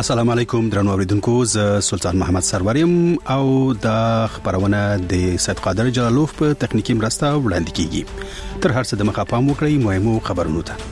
السلام علیکم درنو اوریدونکو، ز سلطان محمد سروریم او د خبرونه د سید قادر جلالوف په تخنیکی مرسته وړاندې کیږي. تر هر څه د مخه پام وکړئ مهمو خبرونو ته.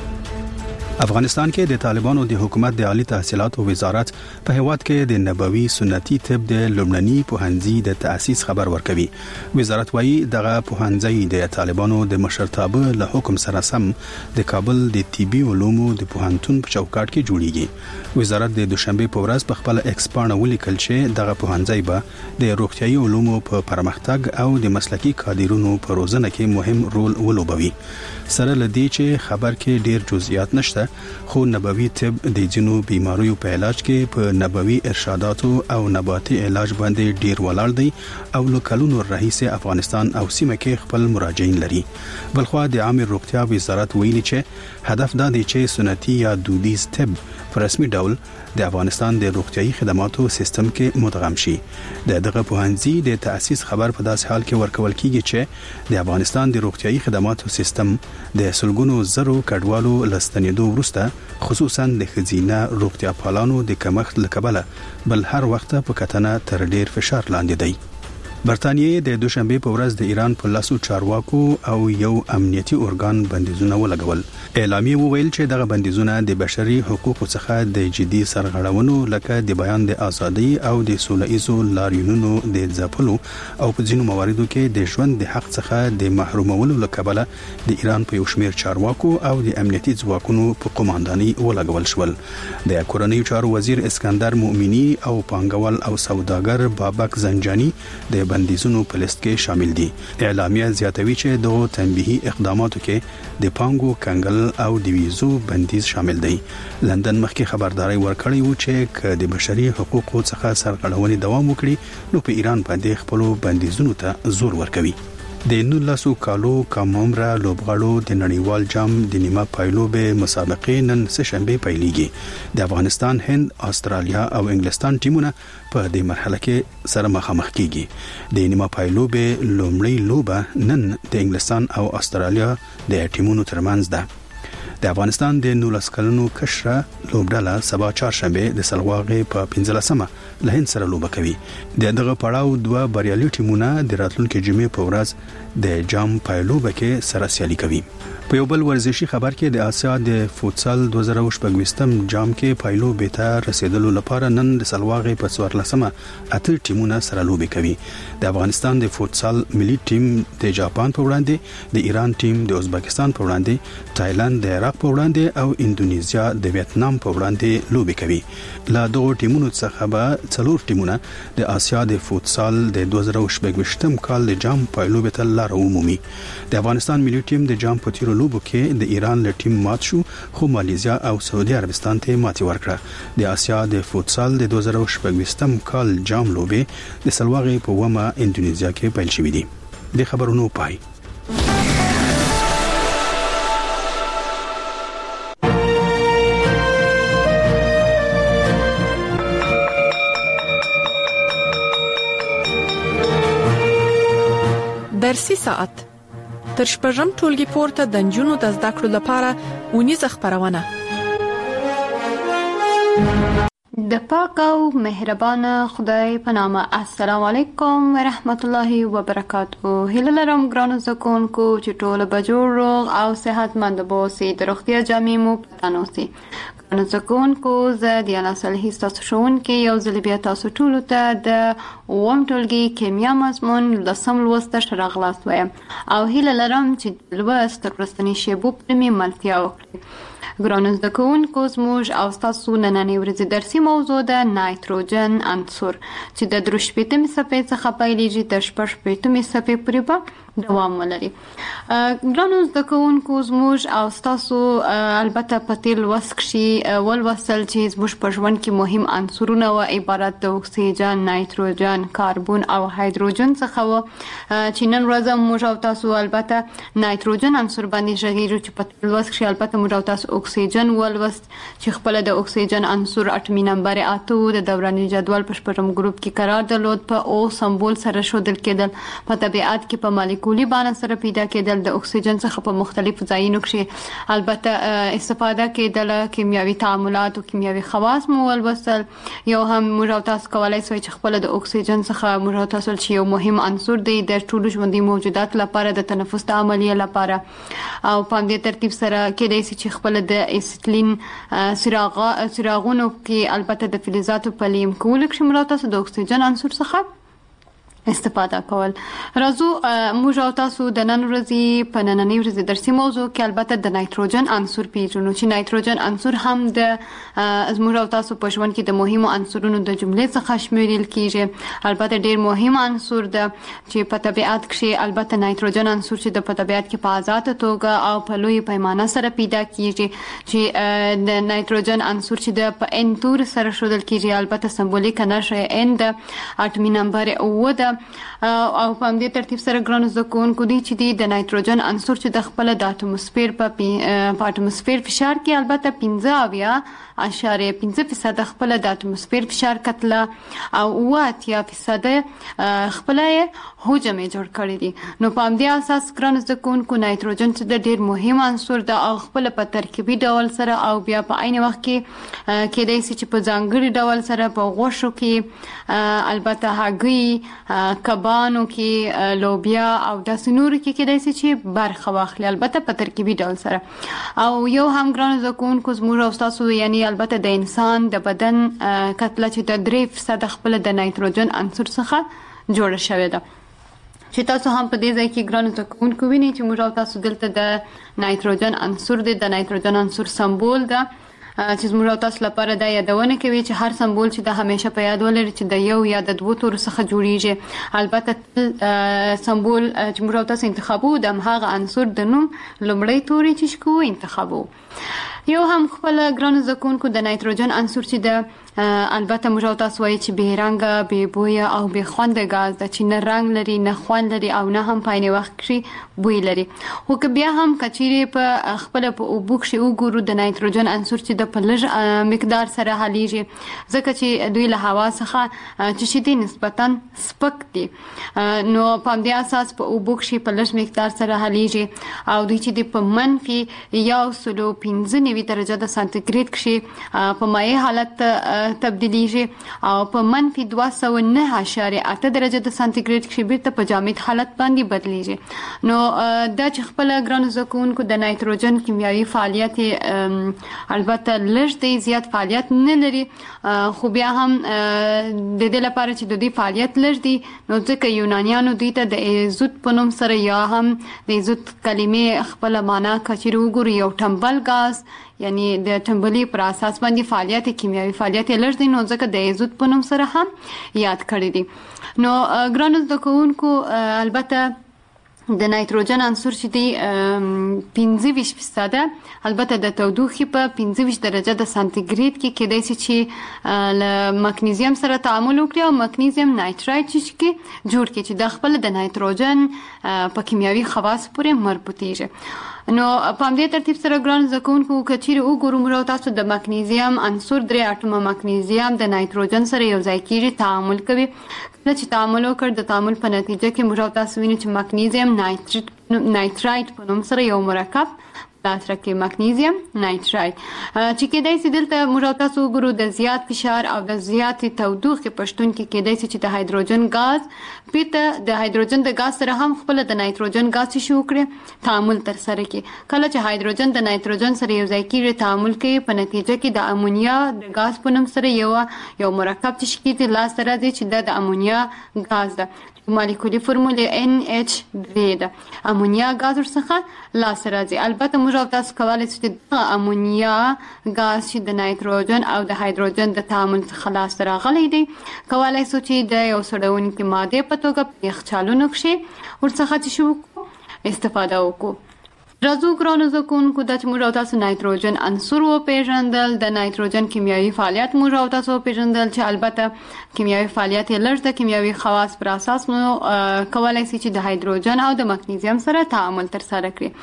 افغانستان کې د طالبانو د حکومت د عالی تحصیلاتو وزارت په هیواد کې د نبوي سنتي طب د لومړني پوهنځي د تأسیس خبر ورکوي. وزارت وايي دغه پوهنځي د طالبانو د مشرتابه له حکم سره سم د کابل د طبي علومو د پوهنتون په چوکاټ کې جوړیږي. وزارت د دوشنبه په ورځ په خپل ایکس پاڼه ولیکل چې دغه پوهنځي به د روغتيایي علومو په پرمختګ او د مسلکي کادرونو په روزنه کې مهم رول ولوبوي. سره لدی چې خبر کې ډیر جزئیات نشته، خو نبوي طب د جنو بیماریو په علاج کې په نبوي ارشاداتو او نباتي علاج باندې ډیر ولاړ دی او له کلونو راهیسې افغانستان او سیمه کې خپل مراجعین لري. بلخو د عامه روغتیا وزارت ویلي چې هدف دا دی چې سنتي یا دودیز طب په رسمي ډول د افغانستان د روغتيایي خدماتو سیستم کې مدغم شي. دغه پوهنځي د تأسیس خبر په داس حال کې ورکول کیږي چې د افغانستان د روغتيایي خدماتو سیستم د سلګونو زرو کډوالو لستنیدو ورسته خصوصا د خزینه روغتیا پالانو د کمښت لکبله بل هر وخت په کتنه تر ډیر فشار لاندې دی. برتانیې د دوشنبه په ورځ د ایران په لاسو چارواکو او یو امنیتي ارګان بندیزونه ولګول. اعلامیه وویل چې دغه بندیزونه د بشري حقوقو څخه د جدي سرغړونو لکه د بیان د ازادي او د سوله‌ایزو لاریونونو د ځپلو او په ځینو مواردو کې د ژوند د حق څخه د محرومولو لکبله د ایران په یو شمېر چارواکو او د امنیتي ځواکونو په قومانداني ولګول شول. د کورنیو چارو وزیر اسکندر مومنی او پانګوال او سوداګر بابک زنجانی د بندیزونو په لیست کې شامل دي. اعلامیه زیاتوي چې د تنبیهي اقداماتو کې د پانګو کنګل او د ویزو بندیز شامل دی. لندن مخکې خبرداري ورکړی و چې د بشري حقوقو څخه سرغړونې دوام وکړي نو په ایران باندې خپل بندیزونو ته زور ورکوي. د 19 کالو کامومرا لوبغاړو د نړیوال جام د نیمه پایلوبې مسابقې نن سه شنبه پیلېږي. د افغانستان، هند، استرالیا او انګلستان ټیمونه په دې مرحله کې سره مخامخ کیږي. د نیمه پایلوبې لومړی لوبه نن د انګلستان او استرالیا د ټیمونو ترمنځ ده. د افغانستان د 19 کلنو کشره لوبډاله سبا چهارشنبه د سلواغې په 15مه له هند سره لوبه کوي. دغه پړاو دوه بریالي ټیمونه د راتلونکي جمعې په ورځ د جام پایلوبه کې سره سیالي کوي. په یو بل ورزشي خبر کې د آسیا د فوتسال 2026 جام کې پایلوبې ته رسیدلو لپاره نن د سلواغې په 14مه اته ټیمونه سره لوبې کوي. د افغانستان د فوتسال ملي ټیم د جاپان په وړاندې، د ایران ټیم د ازبکستان په وړاندې، تایلند د عراق په وړاندې او انډونیزیا د ویتنام په وړاندې لوبې کوي. له دغه ټیمونو څخه به څلور ټیمونه د آسیا د فوتسال د 2026 کال د جام پایلوبې ته لار ومومي. د افغانستان ملي ټیم د جام په تیرو لوبو کې د ایران له ټیم مات شو، خو مالیزیا او سعودي عربستان ته ماتې ورکړه. د آسیا د فوتسال د 2026 کال جام لوبې د سلواغې په ومه انډونیزیا کې پیل شوې دي. د خبرونو پای. درسي ساعت تر شپږم ټولګي پورته د نجونو د زده کړو لپاره ونیزه خبرونه. د پاک او مهربان خدای په نامه. السلام علیکم ورحمت الله وبرکاته. هیله لرم ګرانو زده کوونکو چې ټول به جوړ روغ او صحتمند اوسئ. د روغتیا جامې مو په تن اوسئ. ګرانو زده کوونکو، زه دیانا صالحي ستاسو ښوونکې یو ځل بیا تاسو ټولو ته د اووم ټولګي کیمیا مضمون 10 لوست ته راغلاست وایم او هیله لرم چې لوست تر وروستنۍ شیبو پورې مې ملتیا وکړي. ګرانو زده کوونکو، زموږ او ستاسو نننۍ ورځې درسي موضوع ده نایتروجن عنصر چې د 3 صفحې څخه پیلېږي تر 6 صفحې پورې به دوام ولري. ګرانو زده کوونکو، زموږ او ستاسو البته په تیر لوست کښې ولوستل چې زموږ په ژوند کې مهم عنصرونه و عبارت د اکسیجن، نایتروجن، کاربون او هایدروجن څخه و چې نن ورځ موږ او تاسو البته نایتروجن عنصر باندې غږیږو چې په تیر لوست کښې البته موږ او تاسو اکسیجن ولوست چې خپل د اکسیجن عنصر اټومي نمبر 8 د دوراني جدول په 8م ګروپ کې قرار درلود. په او سمبول سره ښودل کېدل. په طبیعت کې په مالیکولي بڼه سره پیدا کېدل. د اکسیجن څخه په مختلفو ځایونو کې البته استفاده کېدل. کیمیاوي کیمیاوي تعاملات او کیمیاوي خواص مو ولوستل. یو هم موږ او تاسو کولای شئ چې خپل د اکسیجن څخه موږ او تاسو چې یو مهم عنصر دی د ټولو ژوندي موجودات لپاره د تنفس د عملیې لپاره، او په دې ترتیب سره کېدای شي چې خپل د اسیټلین څراغونو کې البته د فلزاتو په لیم کولو کې موږ او تاسو د اکسیجن عنصر څخه استفاده کول. راځو موږ او تاسو د نن ورځې په نننۍ ورځې درسي موضوع کې البته د نایتروجن عنصر پیژنو چې نایتروجن عنصر هم د موږ او تاسو په ژوند کې د مهمو عنصرونو د جملې څخه شمیرل کیږي. البته ډیر مهم عنصر ده چې په طبیعت کې البته نایتروجن عنصر چې د طبیعت کې په آزاد توګه او په لوی پیمانه سره پیدا کیږي چې د نایتروجن عنصر چې د په ان تور سره شودل کیږي، البته سمبولیک نشه ان د اټومي نمبر او د او په دې ترتیب سره ګرانو زکونکو دي چې د نایتروجن عنصر چې د خپل د اټموسفیر په اټموسفیر فشار کې البته 15.5% خپل د اټموسفیر فشار کتله او 8% خپل حجم جوړ کړی دي. نو په دې اساس ګرانو زکونکو نایتروجن چې د ډیر مهم عنصر د خپل په ترکیبي ډول سره او بیا په عین وخت کې کېدای شي چې په ځانګړي ډول سره په غوښو کې البته هګۍ کبانو کې لوبیا او داسې نور کې کېدای شي چې برخه واخلي البته په ترکیبي ډول سره. او یو هم ګرانو زکونکو زموږ او تاسو یعنی البته د انسان د بدن کتله چې د 3% خپل د نایتروجن عنصر څخه جوړه شوې ده. چې تاسو هم په دې ځای کې ګرانو زکونکو وینئ چې موږ او تاسو دلته د نایتروجن عنصر د نایتروجن عنصر سمبول ده چې موږ او تاسو لپاره دا یادونه کوي چې هر سمبول چې د همیشه په یاد ولري چې د یو یا د دوه تورو څخه جوړیږي. البته سمبول چې موږ او تاسو انتخابو د هغه عنصر د نوم لومړی توري چې شکو انتخابو. یو هم خپل ګرانو زکونکو د نایتروجن عنصر چې د البته موږ او تاسو وایي چې به رنګه به بویا او به خوند غاز د چې نه رنگ لري نه خوند لري او نه هم پاینه وخت کې بوی لري. خو که بیا هم کچيري په خپل په اوبوک شي وګورو د نایتروجن عنصر چې د پلج مقدار سره حلیږي ځکه چې دوی له هوا څخه چې شدي نسبتا سپک دي. نو په دې اساس په اوبوک شي پلج مقدار سره حلیږي او دوی چې په منفي 1.15 درجه د سانتیګریډ کې په مایع حالت تبدیلیږي او په منفي 209.8 درجه د سانتیګریډ کې بیرته په جامد حالت باندې بدلیږي. نو دا چې خپل ګرانو زکونکو د نایتروجن کیمیاوي فعالیت البته لږ دی زیات فعالیت نه لري، خو بیا هم د دې لپاره چې د دې فعالیت لږ دی نو ځکه یونانیانو دوی ته د ایزوت په نوم سره یا هم د ایزوت کلمې خپل معنا کچېرو وګوري یو ټمبل غاز یعنی د ټمبلي پر اساس باندې فعالیت کیمیاوي فعالیت لږ دی نو ځکه د ایزوت په نوم سره هم یاد کړی دي. نو ګرانو زکونکو البته د نایتروجن عنصر چې دی 25% البته د تودوخې په 25 درجه د سانتیګریډ کې کېدای شي چې له مګنیزیم سره تعامل وکړي او مګنیزیم نایترایډ چې جوړ کړي چې د خپل د نایتروجن په کیمیاوي خواص پورې مربوطیږي. نو په دې ترتیب سره ګران زکونکو کچیر وګورو موږ تاسو د مګنیزیم عنصر 3 اټوم مګنیزیم د نایتروجن سره یو ځای کیږي تعامل کوي. کله چې تعامل وکړ د تعامل په نتیجه کې موږ تاسو وینئ چې مګنیزیم نایترایډ په نوم سره یو مرکب لاسره کې مګنیزیم نایترایډ چې کېدای شي دلته موږ تاسو وګورو د زیات فشار او د زیات تودوخې په شتون کې کېدای شي چې د هایدروجن غاز پیته د هایدروجن د غاز سره هم خپل د نایتروجن غاز شو کړي تعامل تر سره کې. کله چې هایدروجن د نایتروجن سره یو ځای کېږي تعامل کوي په نتیجه کې د امونیا د غاز په نوم سره یو مرکب تشکیل دي لاس سره دي چې د امونیا غاز ده. مالیکولي فرموله NH3 ده. امونیا غاز ورڅخه لاس راځي. البته موږ تاسو کولای شئ د امونیا غاز چې د نایتروجن او د هایدروجن د تعامل څخه لاس راغلی دی کولای شو چې د یو سړونکي ماده په توګه په یخچالونو کې ورڅخه شو استفاده وکړو. راځو ګرانو زکونکو د چې موږ تاسو نایتروجن عنصر و پیژندل د نایتروجن کیمیاوي فعالیت موږ تاسو پیژندل چې البته کیمیاوي فعالیت لږ د کیمیاوي خواص پر اساس مو کولای شي چې د هایدروجن او د مګنیزیم سره تعامل تر سره کړي.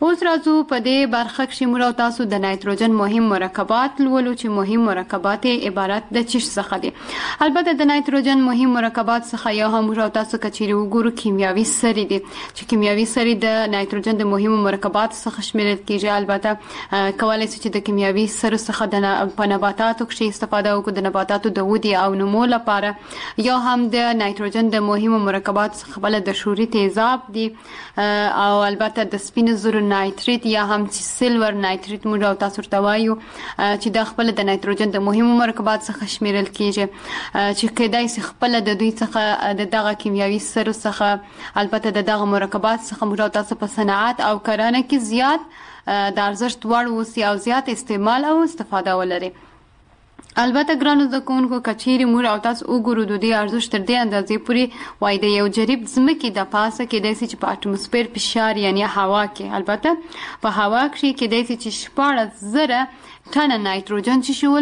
اوس راځو په دې برخه کې موږ تاسو د نایتروجن مهم مرکبات لولو چې مهم مرکبات عبارت د چیش څخه دي. البته د نایتروجن مهم مرکبات څخه یو هم موږ تاسو کچېری وګورو کیمیاوي سرې دي چې کیمیاوي سرې د نایتروجن د مهم مرکبات څخه شمیرل کیږي. البته کولای شي چې د کیمیاوي سرې څخه د نباتاتو کې استفاده وکړو د نباتاتو د ودې او نمو لپاره. یو هم د نایتروجن د مهم مرکبات څخه بل د شوري تیزاب دي او البته د سپین زرو نایتریت یا هم چې سیلور نایتریت موږ تاسو ته وایو چې د خپل د نایتروجن د مهمو مرکبات څخه شمیرل کیږي چې کېدای شي خپل د دوی څخه د دغه کیمیاوي سرو څخه البته د دغه مرکبات څخه موږ تاسو په صنعت او کرنه کې زیات د ارزښت وړ وسی او زیات استعمال او استفاده ولري. البته ګرانو زکونکو کچېری موږ او تاسو وګورو د دې ارزښت تر دې اندازې پورې وای د یو جریب ځمکې د پاسه کې د سې په اټموسفیر فشار یعنی هوا کې البته په هوا کې کې د سې چې 14,000 ټن نایتروجن چې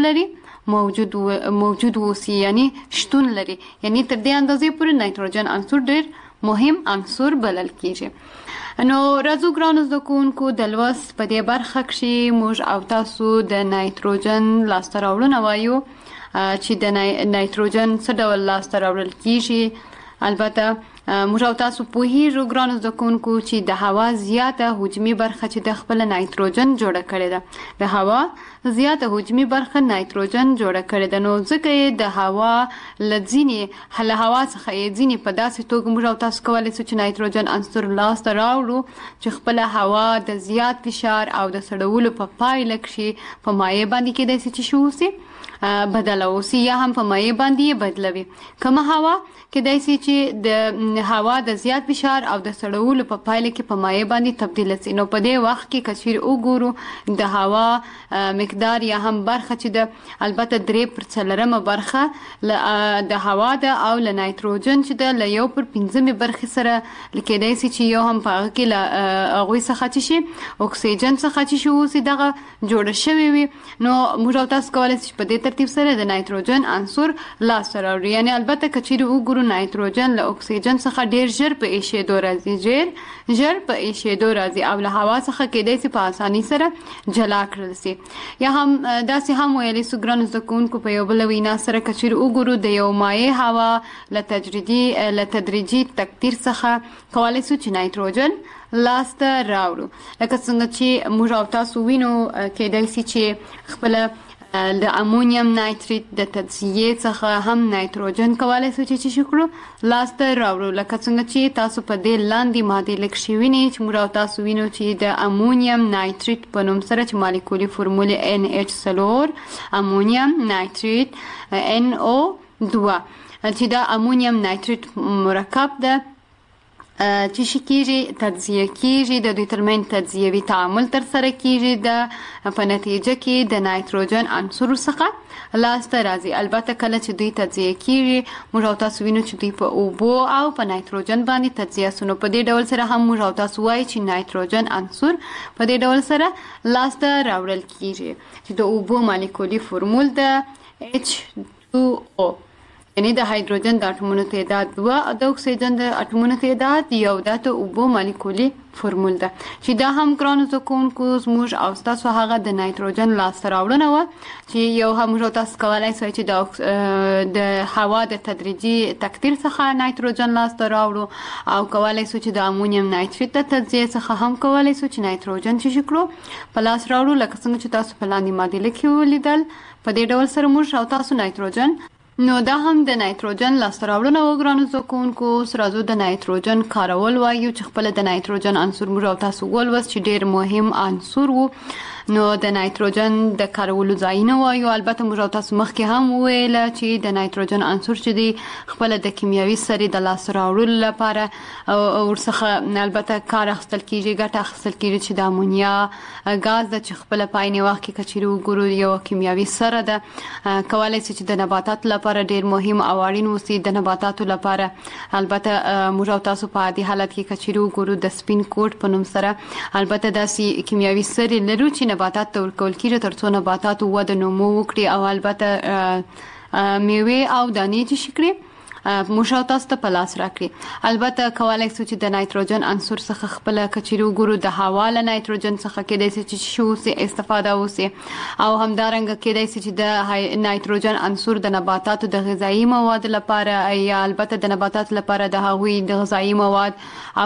ولري موجود وسی یعنی شتون لري یعنی تر دې اندازې پورې نایتروجن عنصر ډېر مهم عنصر بلل کیږي. نو راځو ګرانو زکونکو د لوست په دې برخه کې موږ او تاسو د نایتروجن لاسته راوړنه وایو چې د نایتروجن څه ډول لاسته راوړل کیږي. البته موږ او تاسو په هیڅ ګرانو زکونکو چې د هوا زیاته حجمي برخه چې د خپل نایتروجن جوړه کړې ده د هوا زیاته حجمي برخه نایتروجن جوړه کړې ده. نو ځکه د هوا لځینی هله هوا څخه یې په داسې توګه موږ او تاسو کولای شو چې نایتروجن عنصر لاسته راوړو چې خپل هوا د زیات فشار او د سړولو په پایله کې په مایع باندې کې د څه شوسي بدل اوسي یا هم په مایع باندې بدلوي. کومه هوا کېدای شي چې د هوا د زیات فشار او د سړولو په پایله کې په مایع باندې تبدیل شي. نو په دې وخت کې کچیر وګورو د هوا مقدار یا هم برخه چې د البته 3% برخه د هوا د او ل نایتروجن چې د ل 1/5 برخه سره لکېدای شي چې یو هم په هغه کې هغه څخه چې اکسیجن څخه چې اوسي دغه جوړ شوی وي. نو موږ تاسو کولای شئ په دې ترتیب سره د نایتروجن عنصر لاسته راوړي. یعنی البته کچیر وګورو نایتروجن له اکسیجن څخه ډیر ژر په ایشېدو راځي ژر په ایشېدو راځي او له هوا څخه کېدای شي په اسانۍ سره جلا کړل شي. یا هم داسې هم ویلي سو ګرانو زکونکو په یو بل وینا سره کچیر وګورو د یو مایع هوا له تدریجي تکثیر څخه کولای شو چې نایتروجن لاسته راوړو. لکه څنګه چې موږ او تاسو وینو کېدای شي چې خپل د امونیم نایتریت د تجزیه څخه هم نایتروجن کولای شي چې شکړو لاسته راوړو. لکه څنګه چې تاسو په دې لاندې ماده لیک شوی نه چې موږ تاسو وینو چې د امونیم نایتریت په نوم سره چې مالیکولي فورموله NH4 امونیم نایتریت NO2 چې د امونیم نایتریت مرکب ده چې شکیږي تجزیه کیږي د دوی ترمن تجزیوي تعامل تر سره کیږي د په نتیجه کې د نایتروجن عنصر څخه لاسته راځي. البته کله چې دوی تجزیه کیږي موږ تاسو وینو چې دوی په اوبو او په نایتروجن باندې تجزیه سونو. په دې ډول سره هم موږ تاسو وایي چې نایتروجن عنصر په دې ډول سره لاسته راوړل کیږي چې د اوبو مالیکولي فورمول د H2O یعنی د هایدروجن د اټومونو تعداد 2 او د اکسیجن د اټومونو تعداد 1 د اوبو مالیکولي فورمول ده چې دا هم ګرانو زکونکو زموږ او تاسو هغه د نایتروجن لاسته راوړنه و چې یو هم تاسو کولای شئ چې د هوا د تدریجي تکثیر څخه نایتروجن لاسته راوړو او کولای شئ چې د امونیم نایتریت د تجزیه څخه هم کولای شئ چې نایتروجن چې شکړو په لاس راوړو. لکه څنګه چې تاسو په لاندې ماده لیکي ولیدل په دې ډول سره موږ او تاسو نایتروجن نو دا هم د نایتروجن لاسته راوړنه و ګرانو زکونکو. سرازو د نایتروجن کارول وایو چې خپل د نایتروجن عنصر موږ او تاسو ولوست چې ډیر مهم عنصر وو. نو د نایتروجن د کارولو ځایونه وایو. البته موږ تاسو مخکې هم ویل چې د نایتروجن عنصر چې دی خپل د کیمیاوي سرې د لاسته راوړلو لپاره ورڅخه البته کار اخیستل کیږي ګټه اخیستل کیږي چې د امونیا غاز د چې خپل پاینې وخت کې کچېرو وګورو یو کیمیاوي سره ده کولای شي چې د نباتات لپاره ډیر مهم او اړین وسی د نباتاتو لپاره. البته موږ تاسو په عادي حالت کې کچېرو وګورو د سپین کوټ په نوم سره البته داسې کیمیاوي سرې لرو چې نباتات ته ورکول کیږي ترڅو نباتات وده نمو وکړي او البته میوه او دانې چې شکري موږ تاسو ته په لاس راکړي. البته کولای شو چې د نایتروجن عنصر څخه خپل کچيرو ګورو د هوا له نایتروجن څخه کېدای شي چې شو سي استفاده وسی او همدارنګه کېدای شي چې د نایتروجن عنصر د نباتاتو د غذایی مواد لپاره یا البته د نباتاتو لپاره د هغوی د غذایی مواد او